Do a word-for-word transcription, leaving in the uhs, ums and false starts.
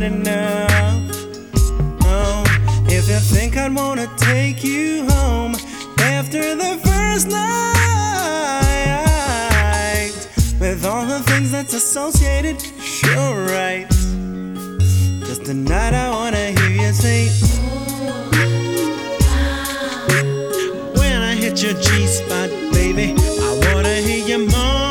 enough. Oh, if you think I'd wanna take you home after the first night, with all the things that's associated, sure right. Just tonight I wanna hear you say